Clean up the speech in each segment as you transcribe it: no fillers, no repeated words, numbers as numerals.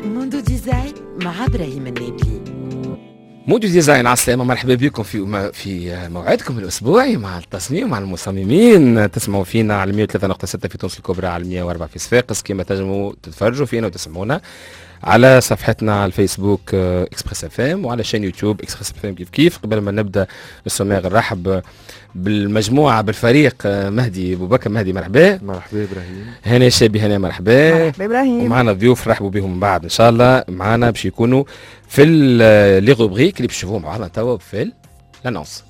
موندو ديزاين مع ابراهيم النابلي. مودو ديزاين على السلامة، مرحبا بكم في موعدكم الأسبوعي مع التصميم مع المصممين. تسمعوا فينا على 103.6 في تونس الكبرى، على 104 في صفاقس. كما تنجموا تتفرجوا فينا وتسمعونا على صفحتنا على الفيسبوك اكسبريس اف ام، وعلى شان يوتيوب اكسبريس اف ام. كيف قبل ما نبدا السماغ نرحب بالمجموعه بالفريق. مهدي ابو بكر، مهدي مرحبا. مرحبا ابراهيم. هنا شابي، هنا مرحبا. مرحبا ابراهيم. ومعنا ضيوف رحبوا بهم من بعد ان شاء الله. معنا باش يكونوا في لي روبريك اللي باش تشوفوهم معنا توا في لانونس.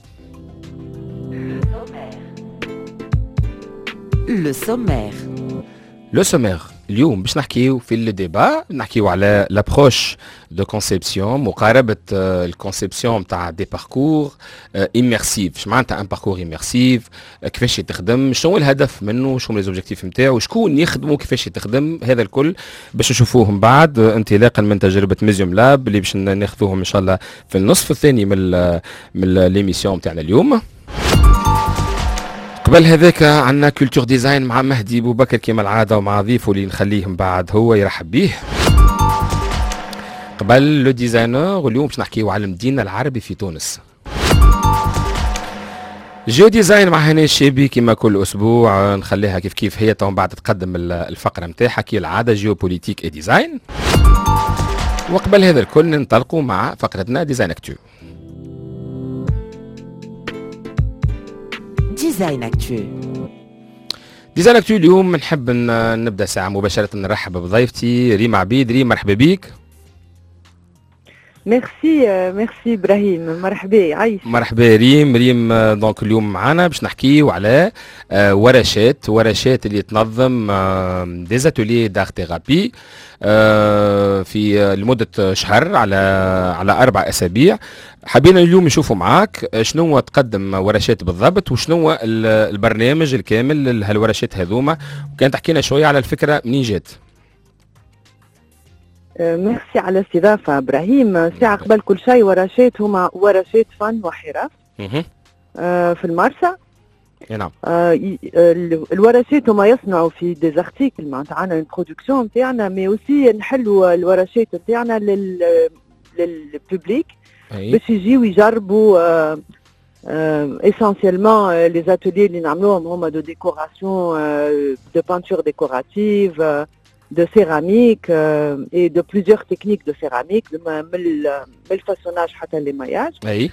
لو سومير. لو سومير اليوم باش نحكيو في الديبا، نحكيو على لابروش دو كونسيبسيون، مقاربه الكونسيبسيون تاع دي باركور ايميرسيف. اش معناتها ان باركور ايميرسيف؟ كيفاش يتخدم، شنو الهدف منه، شنو لي زوبجيكتيف نتاعو، شكون يخدمه، كيفاش يتخدم. هذا الكل باش نشوفوه من بعد انطلاقا من تجربه ميزيوم لاب اللي باش ناخذوهم ان شاء الله في النصف الثاني من ليميسيون تاعنا اليوم. قبل هذاك عندنا كولتور ديزاين مع مهدي ابو بكر كما العاده، ومع ضيفه اللي نخليه من بعد هو يرحب به. قبل لو ديزاينر اليوم باش نحكيو على المدينه العربي في تونس. جيو ديزاين مع هنا الشابي كما كل اسبوع نخليها كيف كيف هي، تو بعد تقدم الفقره نتاعها كي العاده جيو بوليتيك اي ديزاين. وقبل هذا الكل ننطلقوا مع فقرتنا ديزاين اكتو. ديزاين اكتو. ديزاين اكتو اليوم نحب نبدا ساعه مباشره نرحب بضيفتي ريم عبيد. ريم مرحبا بيك. ميرسي ابراهيم، مرحبا عايش. مرحبا ريم. دونك اليوم معنا باش نحكيو على ورشات اللي تنظم ديزاتولي دار ثيرابي في لمده شهر على 4 أسابيع. حبينا اليوم نشوفوا معاك شنو تقدم ورشات بالضبط، وشنو البرنامج الكامل لهالورشات هذوما، وكان تحكينا شويه على الفكره منين جات. ميرسي على الاستضافة ابراهيم. ساعة قبل كل شيء ورشات هما ورشات فن وحرف في المرسى. نعم. الورشات هما يصنعوا في ديزارتيكل معناتها عندنا البرودكسيون نتاعنا، مي اوسي نحلوا الورشات نتاعنا للبوبليك باش يجيو يجربوا essentiellement les ateliers اللي نعملوهم هما دو ديكوراسيون دو بانتور ديكوراتيف de céramique et de plusieurs techniques de céramique, من الفاسوناج حتى للمياج. اي.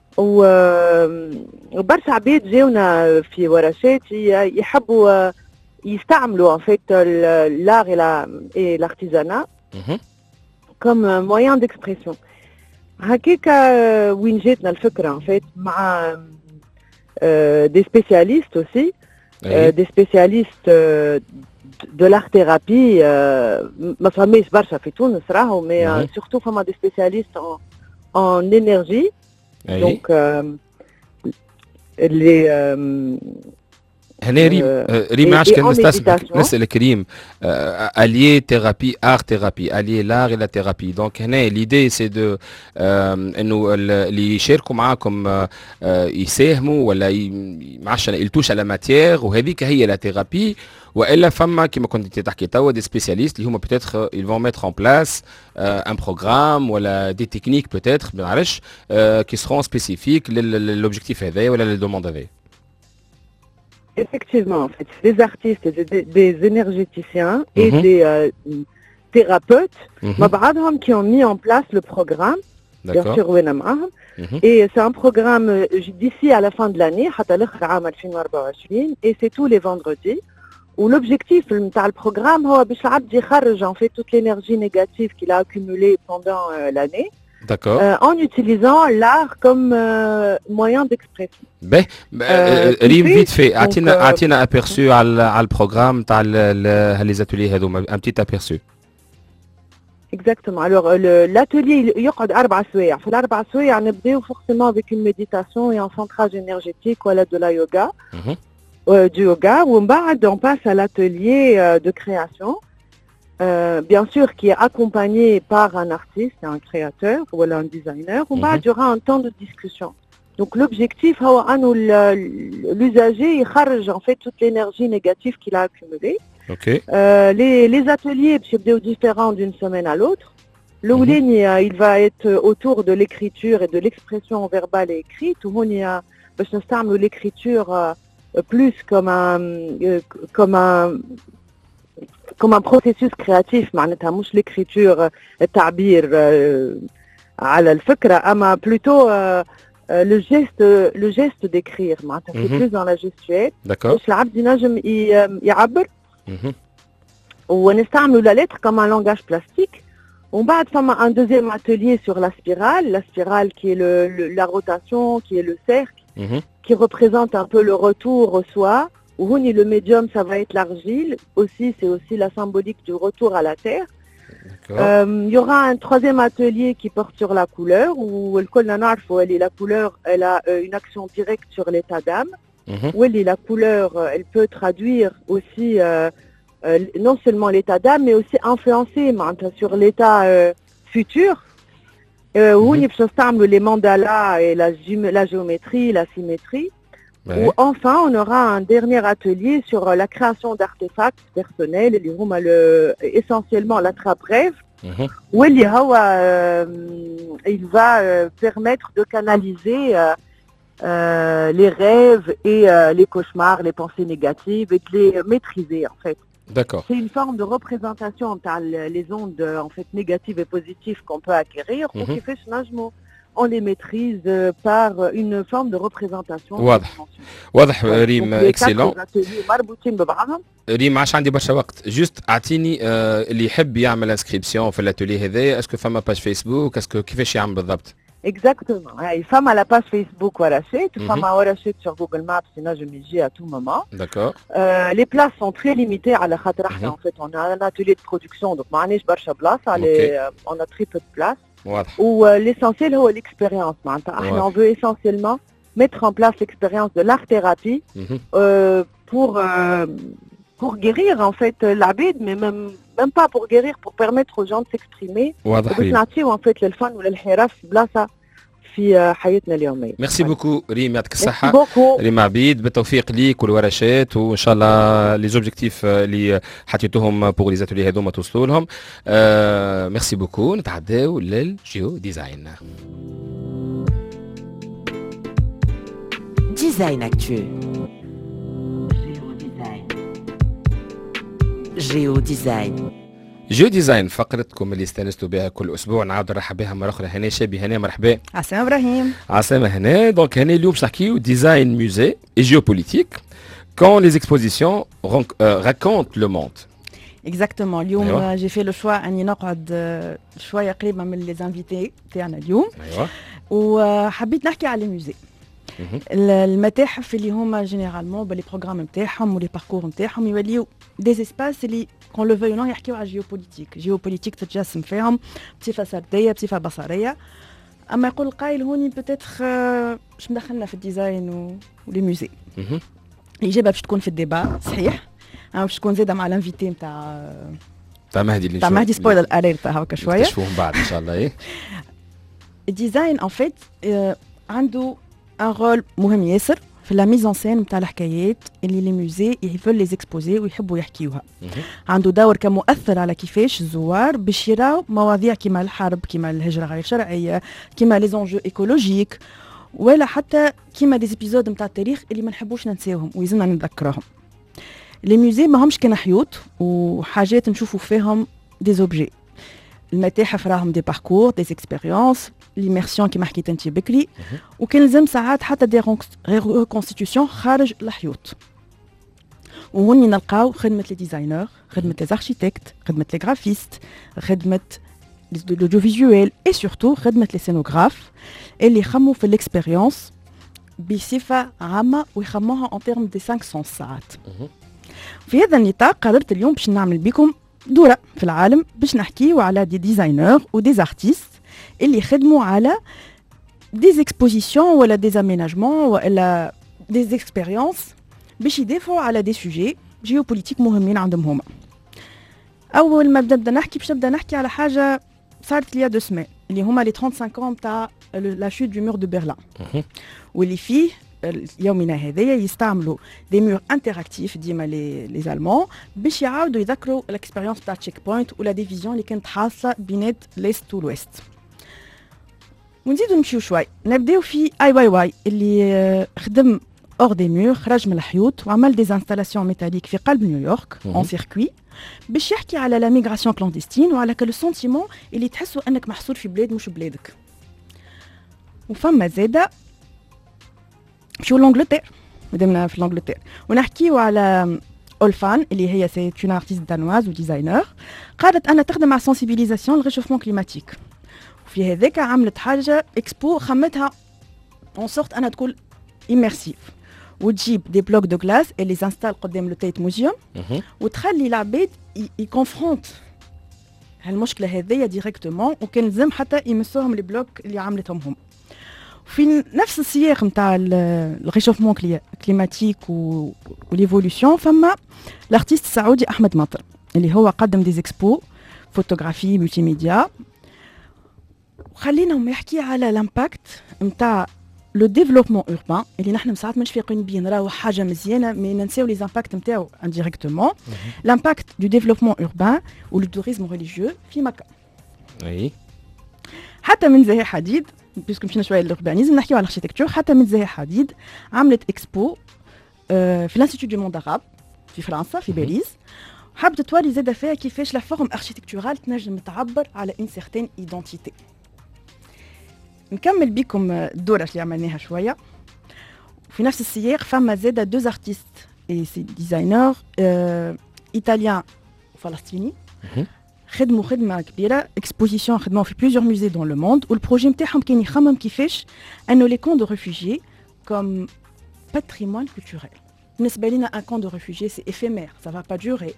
وبرشا عباد جاونا في ورشات يحبوا يستعملوا en fait l'art et l'artisanat comme moyen d'expression. هكاكا وين جاتنا الفكرة en fait مع des spécialistes aussi, des spécialistes de l'art thérapie. ما فماش برشا في تونس راهو، مي surtout فما des spécialistes en énergie. donc اللي هنا ريم عاش كان نسألك ريم allier thérapie art thérapie, allier l'art et la thérapie. donc هنا l'idée c'est de انه اللي يشاركوا معاكم يساهموا ولا معاش يلتوش على ماتيير، وهذيك هي لا ثيرابي. والا فما كما كنت تحكي توا دي سبيسياليست اللي هما بيتيتر ils vont mettre en place un programme ولا des techniques peut-être ما نعرفش qui seront spécifiques للobjectif هذايا ولا للدوموند هذايا. Effectivement, en fait, des artistes, des énergéticiens et des thérapeutes, qui ont mis en place le programme, bien sûr, et c'est un programme d'ici à la fin de l'année, et c'est tous les vendredis. Où l'objectif de programme, c'est en fait toute l'énergie négative qu'il a accumulée pendant l'année. D'accord. En utilisant l'art comme moyen d'expression. ريم vite fait, اعطينا aperçu على البروغرام تاع les ateliers هذوما, un petit aperçu. Exactement. Alors l'atelier يقعد 4 سوايع. في ال4 سوايع نبداو forcément avec une méditation et un centrage énergétique ou de la yoga, du yoga. ومن بعد on passe à l'atelier de création. Bien sûr qui est accompagné par un artiste, un créateur ou un designer. On va durer un temps de discussion. Donc l'objectif c'est que l'usager il charge en fait toute l'énergie négative qu'il a accumulée Les ateliers sont différents d'une semaine à l'autre. Le ligne, il va être autour de l'écriture et de l'expression verbale et écrite. Où on y a l'écriture plus comme un processus créatif, معناتها مش l'écriture التعبير على الفكرة أما plutôt le geste d'écrire معناتها c'est plus dans la gestuelle. باش العبد ينجم يعبر ونستعملوا la lettre comme un langage plastique. On va faire un deuxième atelier sur la spirale qui est la rotation, qui est le cercle, qui représente un peu le retour au soi. Où le médium, ça va être l'argile. Aussi, c'est aussi la symbolique du retour à la terre. Il y aura un troisième atelier qui porte sur la couleur, où la couleur, elle a une action directe sur l'état d'âme. Où la couleur, elle peut traduire aussi non seulement l'état d'âme, mais aussi influencer sur l'état futur. Où les mandalas et la géométrie, la symétrie. Ou enfin, on aura un dernier atelier sur la création d'artefacts personnels, essentiellement l'attrape-rêve, où il va permettre de canaliser les rêves et les cauchemars, les pensées négatives, et de les maîtriser en fait. D'accord. C'est une forme de représentation les ondes en fait négatives et positives qu'on peut acquérir, ou qui fait on les maîtrise par une forme de représentation. واضح ريم اكسيلون. ريم عاش عندي برشا وقت. جوست اعطيني اللي يحب يعمل انسكريبسيون في الاتولي هذا اسكو فما باج فيسبوك اسكو كيفاش يعمل بالضبط؟ Exactement. Il y a la page Facebook Warachet, il y a Warachet sur Google Maps, sinon je m'y à tout moment. D'accord. Les places sont très limitées à la khatra. En fait, on a un atelier de production, donc on a très peu de place. Où l'essentiel est l'expérience. On veut essentiellement mettre en place l'expérience de l'art-thérapie pour guérir en fait l'abid, mais même pas pour guérir, pour permettre aux gens de s'exprimer. En fait le fun ou le hiraf blasa في حياتنا اليومية. ميرسي بوكو ريم يعطيك الصحة. ريم عبيد بالتوفيق ليك والورشات وإن شاء الله لي زوبجيكتيف اللي حطيتوهم بوغ لي زاتولي هذوما توصلوا لهم. ميرسي بوكو. نتعداو للجيو ديزاين. ديزاين اكتو. جيو ديزاين. جو ديزاين فقرتكم اللي استانستوا بها كل اسبوع نعاود نرحب بها مره اخرى هنا شابي هنا مرحبا. عسلامة ابراهيم. عسلامة هنا. دونك هنا اليوم باش نحكيو ديزاين ميوزي et géopolitique quand les expositions racontent le monde. Exactement. اليوم j'ai fait le choix اني نقعد شويه قريبه من لي انفيتي تاعنا اليوم. وحبيت نحكي على الموزي. المتاحف اللي هما جينيرالمون باللي بروغرام نتاعهم ولي باركور نتاعهم يوليو دي اسباس اللي كون لو فيو نو يحكيو على جيوبوليتيك تتجسم فيهم بصفه سرديه بصفه بصريه. اما يقول القائل هوني بوتيتر باش مدخلنا في الديزاين ولي موزي. الاجابه باش تكون في الديبا صحيح. اما باش تكون زاده مع الانفيتي تاع مهدي سبويلر اليرت هكا شويه نشوفوهم بعد ان شاء الله. ايه الديزاين ان فيت عنده ان رول مهم ياسر في لا ميز ان سين نتاع الحكايات اللي لي موزي يفل لي زيكسبوزي ويحبوا يحكيوها. عنده دور كمؤثر على كيفاش الزوار باش يراو مواضيع كيما الحرب كيما الهجره غير شرعيه كيما لي زونجو ايكولوجيك ولا حتى كيما دي زيبيزود نتاع التاريخ اللي ما نحبوش ننساوهم ويزلنا نتذكرهم. لي موزي ماهمش كان حيوط وحاجات نشوفوا فيهم دي زوبجي. المتاحف راهم دي باركور دي اكسبيريونس ليميرسيون كيما حكيت انت بكري وكان لازم ساعات حتى دي ريكونستيتيوشن خارج الحيوط. وهوني نلقاو خدمه لي ديزاينر خدمه لي اركيتكت خدمه لي غرافيست خدمه لو فيزوال اي سورتو خدمه لي سينوغراف اللي يخموا في الاكسبيريونس بصفه عامه ويخموها ان تيرم دي 500 ساعات. في هذا النطاق قررت اليوم باش نعمل بكم دورة في العالم باش نحكيو على دي ديزاينر و دي ارتيست اللي يخدموا على دي اكسبوزيسيون ولا دي اميناجمون ولا دي اكسبيريونس باش يدافعوا على دي سوجي جيوبوليتيك مهمين عندهم هما. اول ما نبدا نحكي على حاجه صارت ليا 2 سمان اللي هما لي 35 ans تاع لا شوت دو مور دو برلين واللي فيه يومنا هذايا يستعملوا دي مور انتراكتيف ديما لي زالمون باش يعاودوا يذكروا الاكسبيريونس تاع تشيك بوينت ولا ديفيزيون اللي كانت حاصله بين ليست والويست. ونزيدوا نمشيو شوي نبداو في اي واي واي اللي خدم اور دي مور، خرج من الحيوط وعمل دي انستالاسيون ميتاليك في قلب نيويورك اون سيركوي باش يحكي على لا ميغراسيون كلونديستين وعلى كل سونتيمون اللي تحسوا انك محصور في بلاد مش بلادك. وفما زاده نمشيو لانجلتير، مادامنا في لانجلتير ونحكيو على اولفان اللي هي سي اون ارتيست دانواز وديزاينر، قالت انا تخدم على سنسيبيليزاسيون للريشوفمون كليماتيك. وفي هذاك عملت حاجه اكسبو خمتها اون سورت انها تكون اميرسيف، وتجيب دي بلوك دو غلاس اللي زانستال قدام لو تيت موزيوم وتخلي العباد يكونفرونت هالمشكله هذيا ديريكتومون، وكان لازم حتى يمسوهم لي بلوك اللي عملتهم هم. في نفس السياق نتاع الريشوفمون كليماتيك وليفولوسيون فما الارتيست السعودي احمد مطر اللي هو قدم دي زيكسبو فوتوغرافي ملتي ميديا، وخلينا يحكي على الامباكت نتاع لو ديفلوبمون اوربان اللي نحن ساعات مش فايقين بيه نراو حاجه مزيانه مي ننساو لي زامباكت نتاعو انديريكتومون. الامباكت دو ديفلوبمون اوربان ولو توريزم ريليجيو في مكه. اي حتى من زاهي حديد بيسكو مشينا شويه للوربانيزم نحكيو على الاركيتكتور. حتى من زاهي حديد عملت اكسبو في الانستيتوت دو موند عرب في فرنسا في باريس، حابه توري زاده فيها كيفاش لا فورم اركيتكتورال تنجم تعبر على ان سيغتين ايدونتيتي. نكمل بكم الدورة اللي عملناها شوية. في نفس السياق فما زادة دوز ارتيست اي سي ديزاينر ايطاليان وفلسطيني خدموا خدمة كبيرة، اكسبوزيسيون خدموا في بليزيور موزي دون لو موند، والبروجي نتاعهم كان يخمم كيفاش انه لي كون دو ريفوجي كوم باتريمون كولتوريل. بالنسبة لنا ان كون دو ريفوجي سي افيمير سا فا با دوري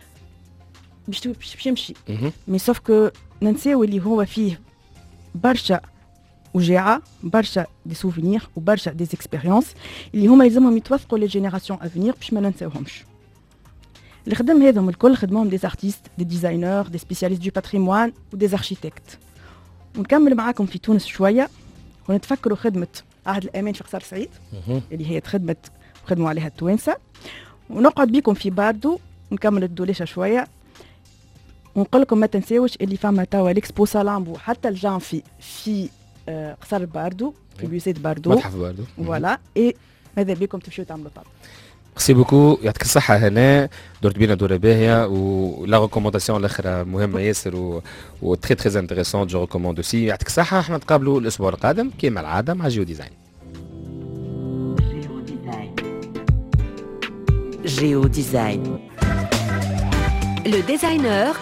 باش يمشي، مي سوف كو ننساو اللي هو فيه برشا وجاعة، برشا دي سوفينير وبرشا دي اكسبيريونس اللي هما يلزمهم يتوثقوا لي جينيراسيون افينير باش ما ننساوهمش. اللي خدم هذم الكل خدمهم دي ارتيست دي ديزاينر دي سبيسياليست دو باتريموان ودي اركيتكت. ونكمل معاكم في تونس شويه ونتفكروا خدمه عهد الامان في قصر سعيد اللي هي خدموا عليها التوانسه، ونقعد بيكم في باردو ونكمل الدوليشه شويه ونقول لكم ما تنساوش اللي فما توا ليكسبو سالامبو حتى الجانفي في قصر باردو في بيوسيت باردو متحف باردو فوالا. اي ماذا بكم تمشيو تعملوا طاب. ميرسي بوكو، يعطيك الصحة. هنا درت بينا دورة باهية ولا ريكومونداسيون الأخرى مهمة ياسر و تري تري انتريسون جو ريكوموند اوسي. يعطيك الصحة. احنا نتقابلوا الأسبوع القادم كيما العادة مع جيو ديزاين. جيو ديزاين لو ديزاينر.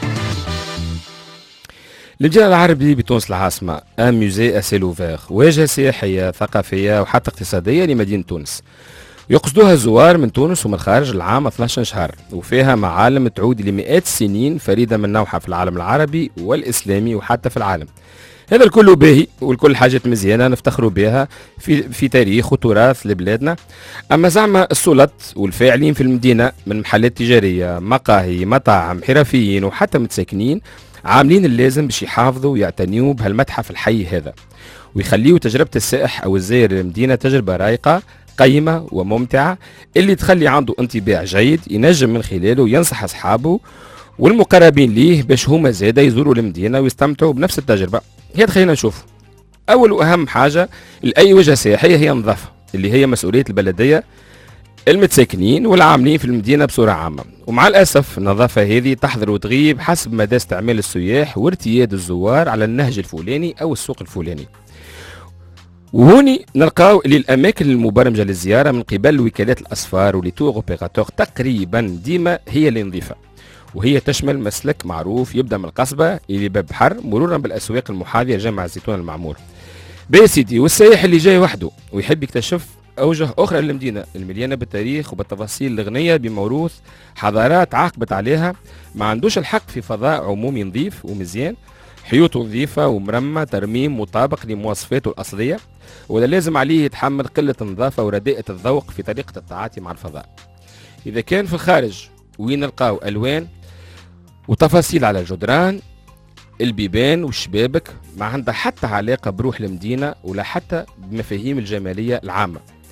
الجالية العربي بتونس العاصمة ان موزي اسيل اوفير، واجهة سياحية ثقافية وحتى اقتصادية لمدينة تونس، يقصدوها الزوار من تونس ومن خارج العام 12 شهر، وفيها معالم تعود لمئات السنين فريدة من نوعها في العالم العربي والإسلامي وحتى في العالم. هذا الكل باهي والكل حاجات مزيانة نفتخروا بها في تاريخ وتراث لبلادنا. أما زعما السلط والفاعلين في المدينة من محلات تجارية، مقاهي، مطاعم، حرفيين وحتى متساكنين عاملين اللازم باش يحافظوا ويعتنيوا بهالمتحف الحي هذا، ويخليوا تجربة السائح أو الزائر للمدينة تجربة رايقة قيمة وممتعة اللي تخلي عنده انطباع جيد ينجم من خلاله ينصح أصحابه والمقربين ليه باش هما زادا يزوروا المدينة ويستمتعوا بنفس التجربة. هي خلينا نشوف. أول وأهم حاجة لأي وجهة سياحية هي النظافة اللي هي مسؤولية البلدية، المتساكنين والعاملين في المدينة بصورة عامة. ومع الأسف النظافة هذه تحضر وتغيب حسب مدى استعمال السياح وارتياد الزوار على النهج الفلاني أو السوق الفلاني. وهوني نلقاو اللي الأماكن المبرمجة للزيارة من قبل وكالات الأسفار وليتور اوبيراتور تقريبا ديما هي اللي نظيفة، وهي تشمل مسلك معروف يبدأ من القصبة إلى باب بحر مرورا بالأسواق المحاذية جامع الزيتون المعمور. بي سيدي، والسائح اللي جاي وحده ويحب يكتشف أوجه أخرى للمدينة المليانة بالتاريخ وبالتفاصيل الغنية بموروث حضارات عاقبت عليها، ما عندوش الحق في فضاء عمومي نظيف ومزيان، حيوط نظيفة ومرمى ترميم مطابق لمواصفاته الأصلية، ولا لازم عليه يتحمل قلة النظافة ورداءة الذوق في طريقة التعاطي مع الفضاء. إذا كان في الخارج وين نلقاو ألوان وتفاصيل على الجدران، البيبان والشبابك ما عندها حتى علاقة بروح المدينة ولا حتى بمفاهيم الجمالية العامة.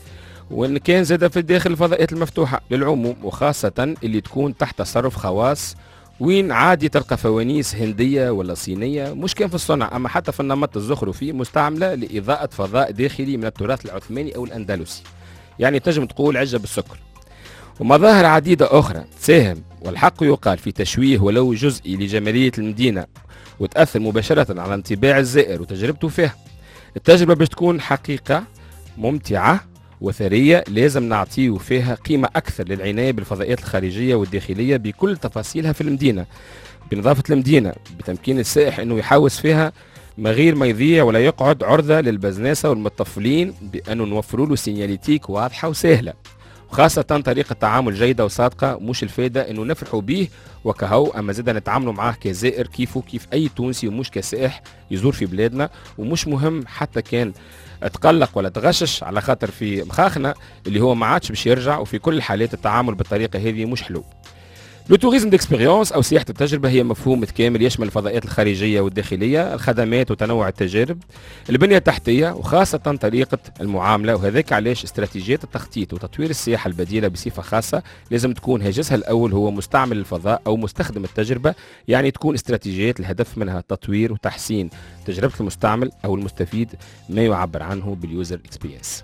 وإن كان زاد في داخل الفضاءات المفتوحة للعموم، وخاصة اللي تكون تحت تصرف خواص، وين عادي تلقى فوانيس هندية ولا صينية، مش كان في الصنع أما حتى في النمط الزخرفي، مستعملة لإضاءة فضاء داخلي من التراث العثماني أو الأندلسي، يعني تنجم تقول عجة بالسكر. ومظاهر عديدة أخرى تساهم والحق يقال في تشويه ولو جزئي لجمالية المدينة، وتأثر مباشرة على انطباع الزائر وتجربته فيها. التجربة باش تكون حقيقة ممتعة وثرية لازم نعطيه فيها قيمة أكثر للعناية بالفضائيات الخارجية والداخلية بكل تفاصيلها في المدينة، بنظافة المدينة، بتمكين السائح أنه يحاوس فيها من غير ما يضيع ولا يقعد عرضة للبزناسة والمطفلين، بأنه نوفروا له سينياليتيك واضحة وسهلة، وخاصة طريقة تعامل جيدة وصادقة، مش الفايدة انه نفرحوا به وكهو، اما زيدا نتعاملوا معاه كزائر كيفه كيف اي تونسي، ومش كسائح يزور في بلادنا. ومش مهم حتى كان تقلق ولا تغشش على خاطر في مخاخنا اللي هو ما عادش باش يرجع، وفي كل الحالات التعامل بالطريقة هذه مش حلو. لو توريزم ديكسبيريونس او سياحه التجربه هي مفهوم متكامل يشمل الفضاءات الخارجيه والداخليه، الخدمات وتنوع التجارب، البنيه التحتيه، وخاصه طريقه المعامله. وهذاك علاش استراتيجيات التخطيط وتطوير السياحه البديله بصفه خاصه لازم تكون هاجسها الاول هو مستعمل الفضاء او مستخدم التجربه، يعني تكون استراتيجيات الهدف منها تطوير وتحسين تجربه المستعمل او المستفيد، ما يعبر عنه باليوزر اكسبيرينس.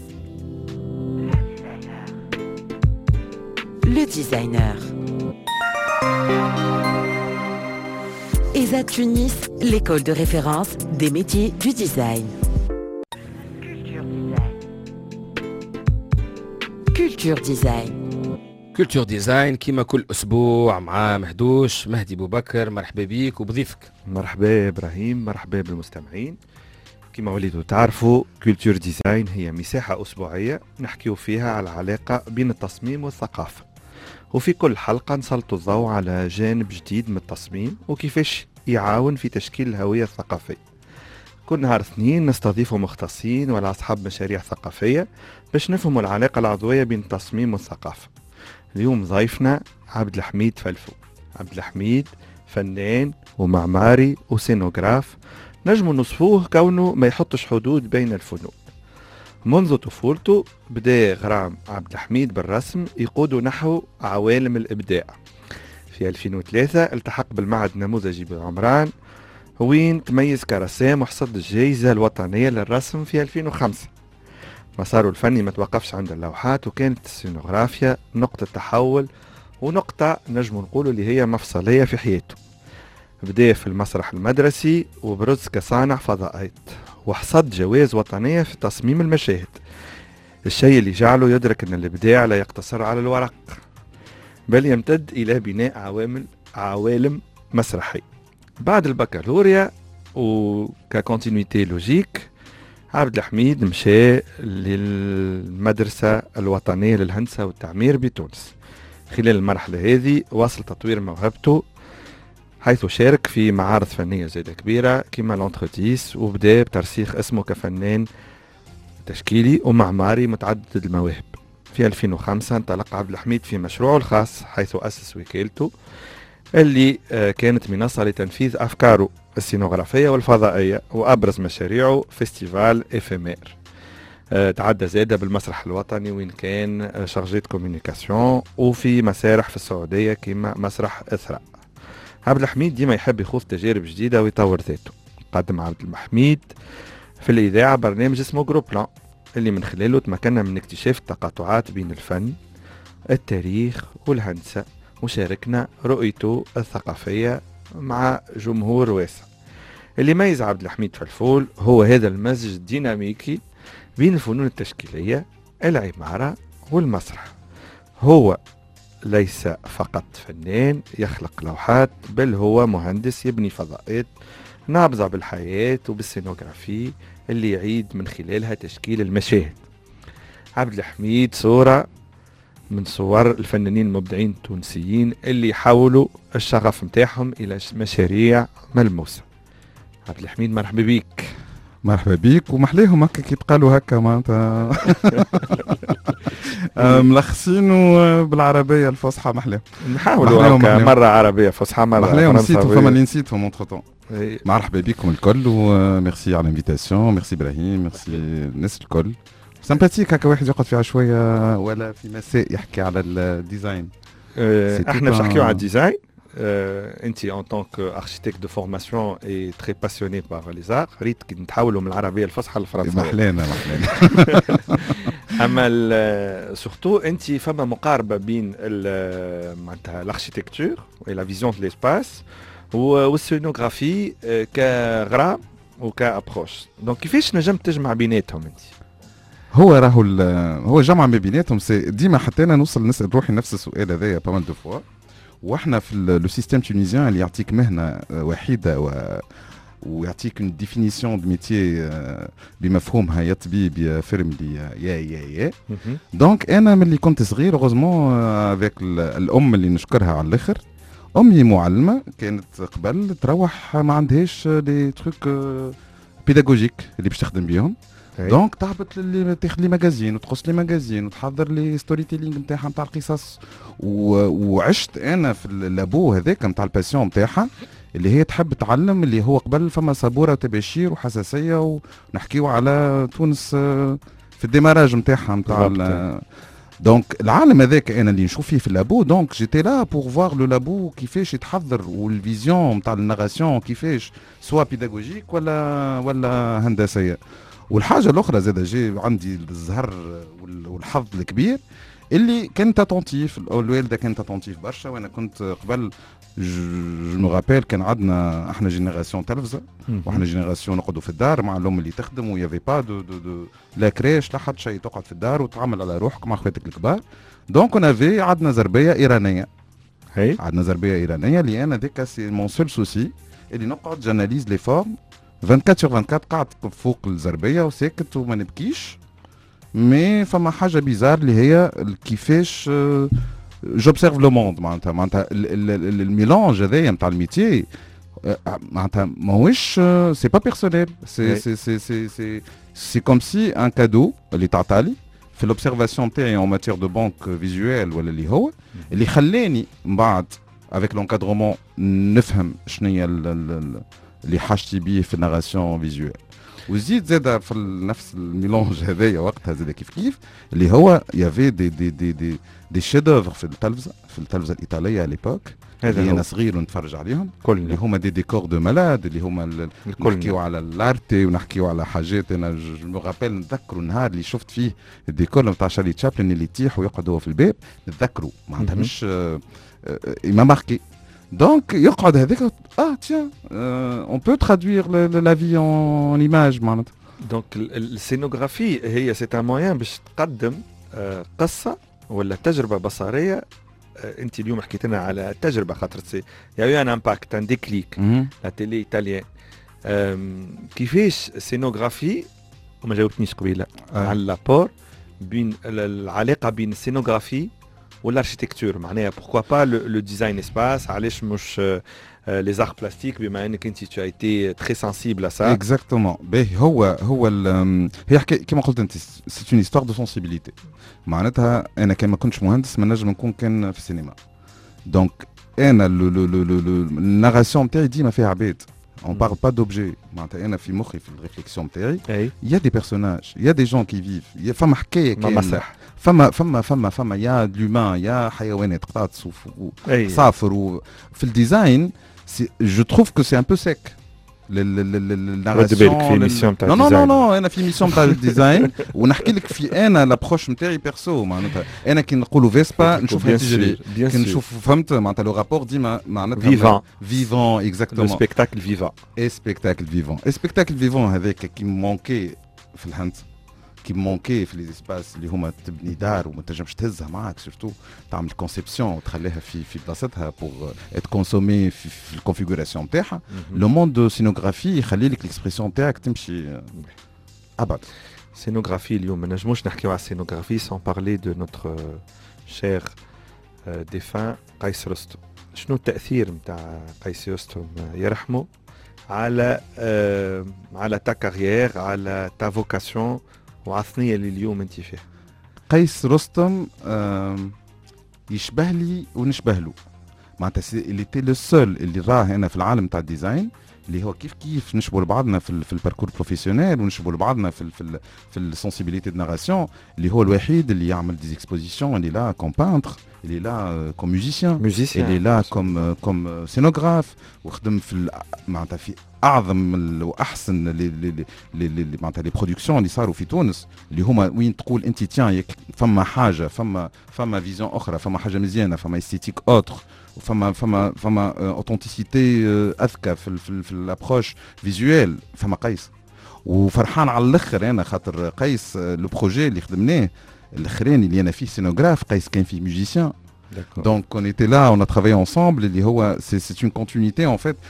Le designer. ESA Tunis, l'école de référence des métiers du design. Culture Design. كولتور ديزاين كيما كل اسبوع مع مهدوش مهدي بوبكر. مرحبا بيك وبضيفك. مرحبا ابراهيم، مرحبا بالمستمعين. كما وليتوا تعرفوا كولتور ديزاين هي مساحة أسبوعية نحكيو فيها على العلاقة بين التصميم والثقافة، وفي كل حلقة نسلطوا الضوء على جانب جديد من التصميم وكيفاش يعاون في تشكيل الهوية الثقافية. كل نهار اثنين نستضيفوا مختصين ولا أصحاب مشاريع ثقافية باش نفهموا العلاقة العضوية بين التصميم والثقافة. اليوم ضيفنا عبد الحميد فلفو. عبد الحميد فنان ومعماري وسينوغراف، نجموا نصفوه كونه ما يحطش حدود بين الفنون. منذ طفولته بدأ غرام عبد الحميد بالرسم يقود نحو عوالم الإبداع. في 2003 التحق بالمعهد النموذجي بعمران وين تميز كرسام وحصد الجائزة الوطنية للرسم في 2005. مساره الفني ما توقفش عند اللوحات، وكانت السينوغرافيا نقطة تحول ونقطة نجم نقول اللي هي مفصلية في حياته. بدأ في المسرح المدرسي وبرز كصانع فضاءات، وحصد جوائز وطنية في تصميم المشاهد، الشيء اللي جعله يدرك أن الإبداع لا يقتصر على الورق بل يمتد إلى بناء عوالم مسرحية. بعد البكالوريا وككونتينيتي لوجيك عبد الحميد مشى للمدرسة الوطنية للهندسة والتعمير بتونس. خلال المرحلة هذه واصل تطوير موهبته، حيث شارك في معارض فنية زيادة كبيرة كما لونتروتيس، وبدأ بترسيخ اسمه كفنان تشكيلي ومعماري متعدد المواهب. في 2005 انطلق عبد الحميد في مشروعه الخاص، حيث أسس وكالته اللي كانت منصة لتنفيذ أفكاره السينوغرافية والفضائية، وأبرز مشاريعه فيستيفال إفيمير. تعدى زادة بالمسرح الوطني وين كان شارجيت كوميونيكاسيون، وفي مسارح في السعودية كما مسرح إثراء. عبد الحميد ديما يحب يخوض تجارب جديدة ويطور ذاته. قدم عبد الحميد في الإذاعة برنامج اسمه جروب بلان، اللي من خلاله تمكنا من اكتشاف التقاطعات بين الفن، التاريخ والهندسة، وشاركنا رؤيته الثقافية مع جمهور واسع. اللي يميز عبد الحميد فلفول هو هذا المزج الديناميكي بين الفنون التشكيلية، العمارة والمسرح. هو ليس فقط فنان يخلق لوحات، بل هو مهندس يبني فضاءات نابضة بالحياة وبالسينوغرافي اللي يعيد من خلالها تشكيل المشاهد. عبد الحميد صورة من صور الفنانين المبدعين التونسيين اللي يحولوا الشغف متاعهم إلى مشاريع ملموسة. عبد الحميد مرحبا بيك. مرحبا بيك، ومحليهم هكا كي تقالوا هكا معناتها ملخصينه بالعربية الفصحى. محليهم نحاولوا هكا مرة عربية فصحى مرة محليهم. نسيتهم، فما اللي نسيتهم اونتر. مرحبا بكم الكل، وميرسي على الانفيتاسيون. ميرسي ابراهيم، ميرسي الناس الكل. سمباتيك هكا واحد يقعد فيها شويه ولا في مساء يحكي على الديزاين. احنا باش نحكيو على الديزاين. انت en tant qu'architecte de formation et très passionné par les arts ريت كي نتحولوا من العربيه الفصحى للفرنسيه. محلانا. اما سورتو انت فما مقاربه بين معناتها l'architecture et la vision de l'espace والسينوغرافي كغرام وكابروش. دونك كيفاش نجم تجمع بيناتهم انت؟ هو راهو هو جمع ما بيناتهم. ديما حتى انا نوصل نسال روحي نفس السؤال هذايا بامال دو فوا. واحنا في لو سيستيم تونيزيان اللي يعطيك مهنه وحيده ويعطيك اون ديفينيسيون دو ميتيي بمفهومها يا طبيب يا فرملي يا دونك انا ملي كنت صغير اوغوزمون افيك الام اللي نشكرها على الاخر. امي معلمه كانت قبل تروح ما عندهاش دي تروك بيداغوجيك اللي باش تخدم بيهم. دونك تهبط تاخذ لي ماجازين وتقص لي ماجازين وتحضر لي ستوري تيلينغ نتاعها نتاع القصص. وعشت انا في اللابو هذاك نتاع الباسيون نتاعها اللي هي تحب تعلم. اللي هو قبل فما سبوره وتباشير وحساسيه ونحكيو على تونس في الديماراج نتاعها نتاع دونك العالم هذاك انا اللي نشوف فيه في اللابو. دونك جيتي لا بور فوار لو لابو كيفاش يتحضر والفيزيون نتاع الناراسيون كيفاش سوا بيداغوجيك ولا هندسيه. والحاجه الاخرى زاد جي عندي الزهر والحظ الكبير اللي كنت اتونتيف. الوالده كانت اتونتيف برشا وانا كنت قبل جو مو رابيل كان عندنا احنا جينيراسيون تلفزه واحنا جينيراسيون نقعدوا في الدار مع الام اللي تخدم ويافي با دو لا كريش لا حد شيء. تقعد في الدار وتعمل على روحك مع اخواتك الكبار. دونك اون عندنا زربيه ايرانيه. عندنا زربيه ايرانيه اللي انا ديك سي مون سول سوسي اللي نقعد جاناليز لي فورم 24 sur 24 قاعد فوق الزربيه وساكت وما نبكيش. مي فما حاجه بيزار اللي هي كيفاش جوبسيرف لو موند معناتها الميلانج هذايا نتاع الميتي معناتها ماهوش سي با بيرسونيل سي كوم سي ان كادو اللي تعطالي في لوبسيرفاسيون تاعي اون ماتير دو بانك فيزوال ولا اللي هو اللي خلاني من بعد افيك لونكادرومون نفهم شنيا اللي حاجتي بيه في الناراسيون فيزوال. وزيد زاد في نفس الميلونج هذايا وقتها زاد كيف اللي هو يافي دي شيدوفر في التلفزه الايطاليه على ليبوك اللي انا صغير ونتفرج عليهم اللي هما دي ديكور دو مالاد اللي هما نحكيو على الارتي ونحكيو على حاجات. انا جو مو رابيل نتذكروا النهار اللي شفت فيه الديكور نتاع شارلي تشابلن اللي يطيح ويقعد هو في الباب نتذكروا معناتها مش ما ماركي. Donc, يقعد هذاك tiens, on peut traduire la vie en image معناتها. Donc, السينوغرافي هي c'est un moyen باش تقدم قصة ولا تجربة بصرية. انت اليوم حكيت لنا على تجربة خاطر سي يا ان امباكت ان ديكليك لا تيلي ايطاليان. كيفاش السينوغرافي وما جاوبتنيش قبيله على لابور بين العلاقة بين السينوغرافي والاركتيكتور معناها pourquoi pas le design espace علاش مش les arts plastiques بما انك انت tu as été très sensible à ça. Exactement. باهي هو هي كما قلت انت c'est une histoire de sensibilité. معناتها انا كان ما كنتش مهندس ما نجم نكون كان في السينما. دونك انا الناراسيون تاعي ديما فيها عباد. On parle pas d'objets. معناتها انا في مخي في الريفليكسيون تاعي il y a des personnages, il y a des gens qui vivent. فما حكايه كامله. فما يا لومان يا حيوانات قطعت صافر وفي الديزاين جو تروف كو سي ان بو سيك الناراسيون. نو انا في ميسيون تاع الديزاين ونحكي لك في انا لابروش نتاعي بيرسو معناتها انا كي نقولوا فيسبا نشوفها تجري كي نشوف فهمت معناتها لو رابور ديما معناتها فيفون اكزاكتومون سبيكتاكل فيفون سبيكتاكل فيفون هذاك كي مونكي في الهند كي مونكي في لي اسباس اللي هما تبني دار وما تنجمش تهزها معاك سورتو تعمل كونسيبسيون وتخليها في بلاصتها بور ات كونسومي في الكونفيغوراسيون نتاعها. لو موند دو سينوغرافي يخلي لك الاكسبرسيون نتاعك تمشي ابعد. سينوغرافي اليوم ما نجموش نحكيو على السينوغرافي سون بارلي دو نوتر شير ديفان قيس رستم. شنو التاثير نتاع قيس رستم يرحمه على تا كارير على تا فوكاسيون وعثنية اللي اليوم انت فيها؟ قيس رستم يشبه لي ونشبه له معناتها اللي تي لو سول اللي راه هنا في العالم تاع الديزاين اللي هو كيف نشبوا لبعضنا في الباركور بروفيسيونيل ونشبوا لبعضنا في السنسيبيليتي دو ناراسيون اللي هو الوحيد اللي يعمل دي اكسبوزيسيون اللي لا كوم بانتر اللي لا كوم ميوزيسيان اللي لا كوم سينوغراف وخدم معناتها في اعظم واحسن اللي معناتها لي برودكسيون اللي صاروا في تونس اللي هما وين تقول انت تيان فما حاجه فما فيزيون اخرى فما حاجه مزيانه فما استيتيك اوتر فما اوثنتيسيتي اذكى في الابروش فيزوال فما قيس وفرحان على الاخر انا خاطر قيس لو بروجي اللي خدمناه الاخراني اللي انا فيه سينوغراف قيس كان فيه ميوزيسيان donc on était là on a travaillé ensemble اللي هو c'est une continuité en fait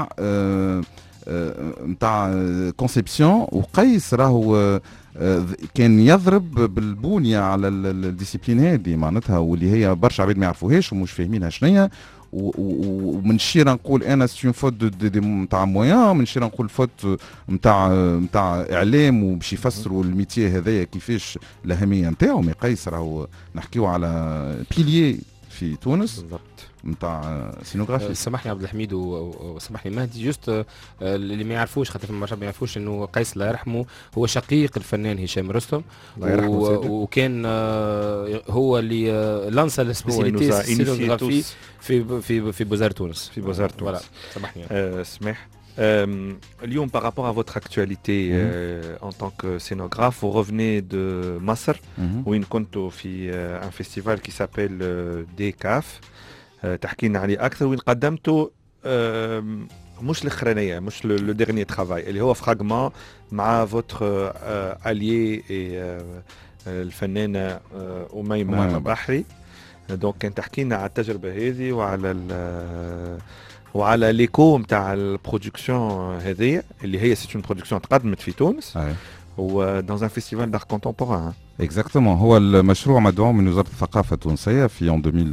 نتاع كونسيبسيون وقيس راهو كان يضرب بالبنيه على الديسيبلين هذه معناتها واللي هي برشا عباد ما يعرفوهاش ومش فاهمينها شنيا ومن الشيره نقول انا سي فوت نتاع مويان من الشيره نقول فوت نتاع اعلام وباش يفسروا الميتي هذايا كيفاش الاهميه نتاعو مي قيس راهو نحكيو على بيليي في تونس بالضبط نتاع سينوغرافي. سامحني عبد الحميد وسامحني مهدي جوست اللي ما يعرفوش خاطر ما ما يعرفوش انه قيس الله يرحمه هو شقيق الفنان هشام رستم وكان هو اللي لانسا السبيسياليتي السينوغرافي في بوزار تونس سامحني سمح Lyon, par rapport à votre actualité en tant que scénographe, vous revenez de Masr, où il compte un festival qui s'appelle DCAF. تحكينا عليه أكثر وين قدمتوا مش الأخرانية مش لو ديرني ترافاي اللي هو فراغمون مع فوتر أليي الفنانة أميمة بحري. دونك كان تحكينا على التجربة هذه وعلى ليكو نتاع البرودكسيون هذه اللي هي سيت اون برودكسيون تقدمت في تونس و dans un festival d'art contemporain. Exactement. هو المشروع مدعوم من وزارة الثقافة التونسية في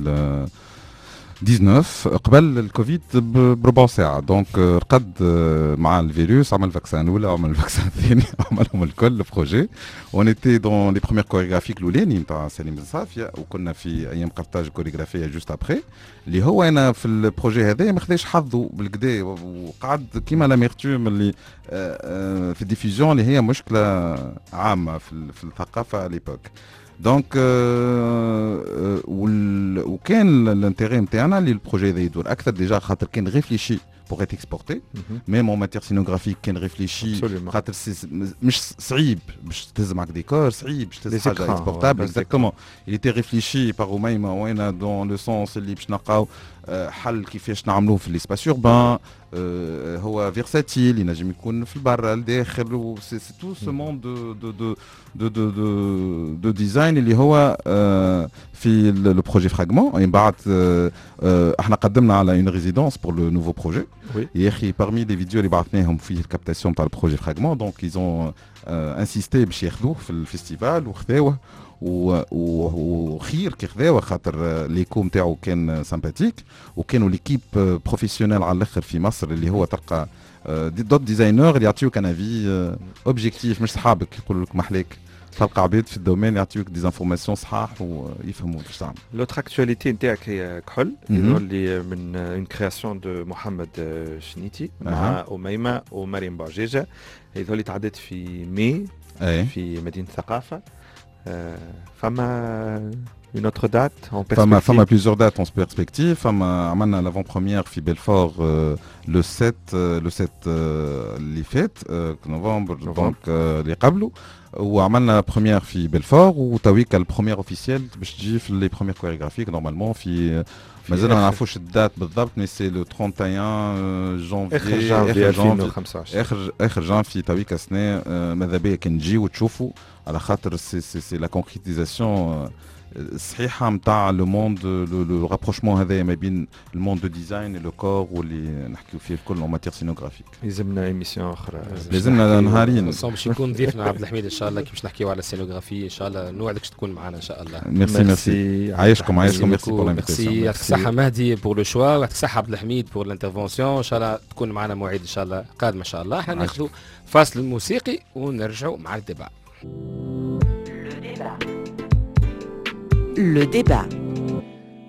2019 قبل الكوفيد بربع ساعة دونك رقد مع الفيروس عمل فاكسان الأولى وعمل الفاكسان الثاني عملهم الكل بروجي ونيتي دون لي بروميير كوريغرافيك الأولاني نتاع سليم الصافية وكنا في أيام قرطاج كوريغرافية جوست أبخي اللي هو أنا في البروجي هذا ما خداش حظه بالكدا وقعد كيما لاميرتوم اللي في الديفيزيون اللي هي مشكلة عامة في الثقافة ليبوك دونك وكان الانتيغي نتاعنا اللي البروجي هذا يدور اكثر ديجا خاطر كان ريفليشي pour être exporté même en matière scénographique كان ريفليشي خاطر مش صعيب باش تهز معك ديكور صعيب باش تهز حاجه اكسبورتابل اكزاكتومون اللي تي ريفليشي باغ أميمة وانا دون لو سونس اللي باش نلقاو حل كيفاش نعملوه في ليسباس اوربان هو فيرساتيل ينجم يكون في البر الداخل سي تو سو موند دو ديزاين اللي هو في لو بروجي فراغمون ومن بعد احنا قدمنا على اون ريزيدونس بور لو نوفو بروجي يا اخي parmi les فيديو اللي بعثناهم فيه الكابتاسيون تاع البروجي فراغمون دونك ايزون انسيستي باش ياخذوه في الفيستيفال وخذاوه وخير كي خذاوه خاطر ليكو نتاعو كان سامباتيك وكانوا ليكيب بروفيسيونيل على الاخر في مصر اللي هو تلقى دوت ديزاينر اللي يعطيوك انا في اوبجيكتيف مش صحابك يقولوا لك محليك تلقى عباد في الدومين يعطيوك ديزانفورماسيون صحاح ويفهموا واش تعمل. لوتر اكتواليتي نتاعك هي كحل يظهر لي من اون كرياسيون دو محمد شنيتي مع أميمة ومريم بوعجيجة يظهر لي تعدت في مي في مدينة الثقافة. فما une autre date en perspective. فما plusieurs dates en perspective. فما عملنا l'avant-première في بلفور le 7 اللي فات نوفمبر دونك اللي قبله وعملنا بروميير في بلفور وتويكا البروميير اوفيسيال باش تجي في لي بروميير كوريغرافيك نورمالمون في مازال ما نعرفوش الدات بالضبط مي سي لو 31 جانفي 2025 اخر جانفي تويكا السنه ماذا بيا كان نجي وتشوفوا على خاطر سي لا كونكريتيزاسيون الصحيحه نتاع لو موند لو رابروشمون هذايا ما بين الموند دو ديزاين لو كور واللي نحكيو فيه الكل اون ماتير سينوغرافيك. لازمنا ايميسيون اخرى لازمنا نهارين باش يكون ضيفنا عبد الحميد ان شاء الله كي باش نحكيو على السينوغرافي ان شاء الله نوعدك تكون معنا ان شاء الله. ميرسي عايشكم ميرسي بور لانفيتاسيون. يعطيك الصحه مهدي بور لو شوا ويعطيك الصحه عبد الحميد بور لانترفونسيون ان شاء الله تكون معنا موعد ان شاء الله قادم ان شاء الله. احنا ناخذوا فاصل موسيقي ونرجعوا مع الديبا. Le débat.